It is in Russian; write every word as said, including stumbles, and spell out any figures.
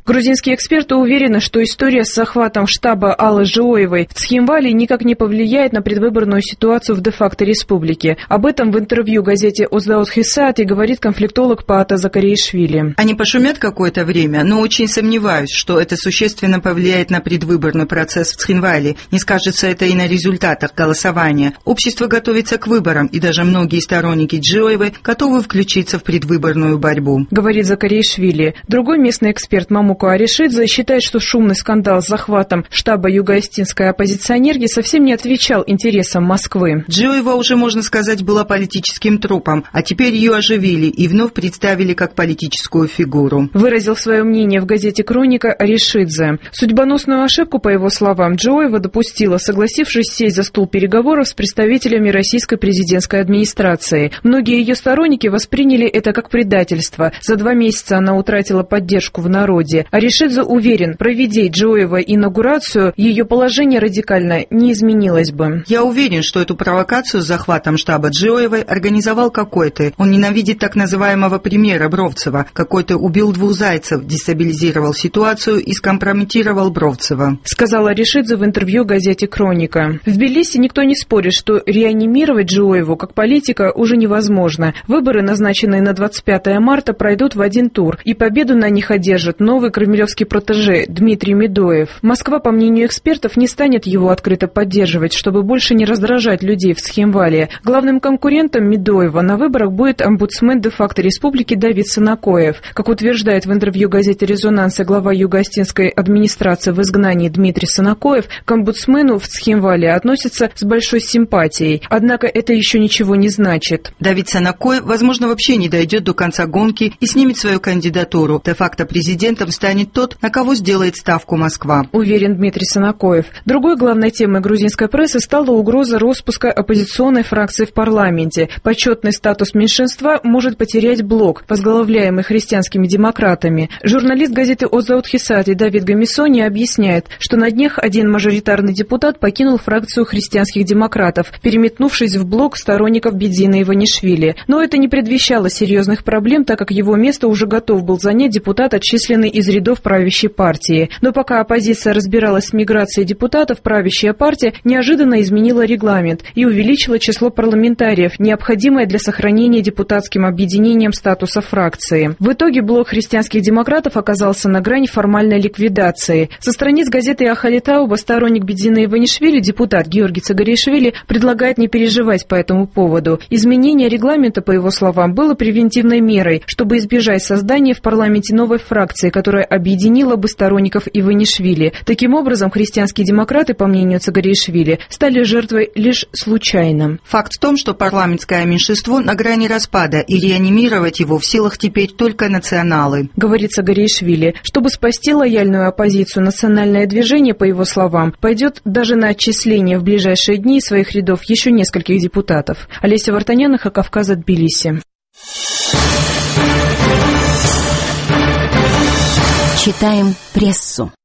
Грузинские эксперты уверены, что история с захватом штаба Аллы Жиоевой в Цхинвале никак не повлияет на предвыборную ситуацию в де-факто республике. Об этом в интервью газете «Оздаут Хисаат» и говорит конфликтолог Паата Закариишвили. Они пошумят какое-то время, но очень сомневаюсь, что это существенно повлияет на предвыборный процесс в Цхинвале. Не скажется это и на результатах голосования. Общество готовится к выборам, и даже многие сторонники Джиоевой готовы включиться в предвыборную борьбу, говорит Закариишвили. Другой местный эксперт Мамуко Аришидзе считает, что шумный скандал с захватом штаба юго-остинской оппозиционерки совсем не отвечал интересам Москвы. Джиоева уже, можно сказать, была политическим трупом, а теперь ее оживили и вновь представили как политическую фигуру. Выразил свое мнение в газете «Хроника» Аришидзе. Судьбоносную ошибку, по его словам, Джиоева допустила, согласившись сесть за стол переговоров с представителями российской президентской администрации. Многие ее сторонники восприняли это как предательство. За два месяца она утратила поддержку в народе. Аришидзе уверен, проведя Джиоева инаугурацию, ее положение радикально не изменилось бы. Я уверен, что эту провокацию с захватом штаба Джиоевой организовал какой-то. Он ненавидит так называемого премьера Бровцева. Какой-то убил двух зайцев, дестабилизировал ситуацию и скомпрометировал Бровцева, сказал Аришидзе в интервью газете «Хроника». В Тбилиси никто не спорит, что реанимировать Джиоеву как политика уже невозможно. Выборы, назначенные на двадцать пятое марта, пройдут в один тур, и победу на них одержит новый кремлевский протеже Дмитрий Медоев. Москва, по мнению экспертов, не станет его открыто поддерживать, чтобы больше не раздражать людей в Цхинвале. Главным конкурентом Медоева на выборах будет омбудсмен де-факто республики Давид Санакоев. Как утверждает в интервью газете «Резонанс» глава юго-остинской администрации в изгнании Дмитрий Санакоев, к омбудсмену в Цхинвале относится с большой симпатией. Однако это еще ничего не значит. Давид Санакоев, возможно, вообще не дойдет до конца гонки и снимет свою кандидатуру. Де-факто президентом станет тот, на кого сделает ставку Москва, уверен Дмитрий Санакоев. Другой главной темой грузинской прессы стала угроза распуска оппозиционной фракции в парламенте. Почетный статус меньшинства может потерять блок, возглавляемый христианскими демократами. Журналист газеты «Оздаут Хисаат» Давид Гамисони объясняет, что на днях один мажоритарный депутат покинул фракцию христианских демократов, переметнувшись в блок сторонников Бедзина Иванишвили. Но это не предвещало серьезных проблем, так как его место уже готов был занять депутат, отчисленный из рядов правящей партии. Но пока оппозиция разбиралась с миграцией депутатов, правящая партия неожиданно изменила регламент и увеличила число парламентариев, необходимое для сохранения депутатским объединением статуса фракции. В итоге блок христианских демократов оказался на грани формальной ликвидации. Со страниц газеты «Ахалитауба» сторонник Бедзина Иванишвили, депутат Георгий Цагариишвили, предлагает не переживать по этому поводу. Изменение регламента, по его словам, было превентивной мерой, чтобы избежать создания в парламенте новой фракции, которая объединила бы сторонников Иванишвили. Таким образом, христианские демократы, по мнению Цагариишвили, стали жертвой лишь случайно. Факт в том, что парламентское меньшинство на грани распада, и реанимировать его в силах теперь только националы, говорит Цагариишвили. Чтобы спасти лояльную оппозицию, национальное движение, по его словам, пойдет даже на отчисление в ближайшие дни из своих рядов еще нескольких депутатов. Олеся Вартанян, Кавказ, Тбилиси. Читаем прессу.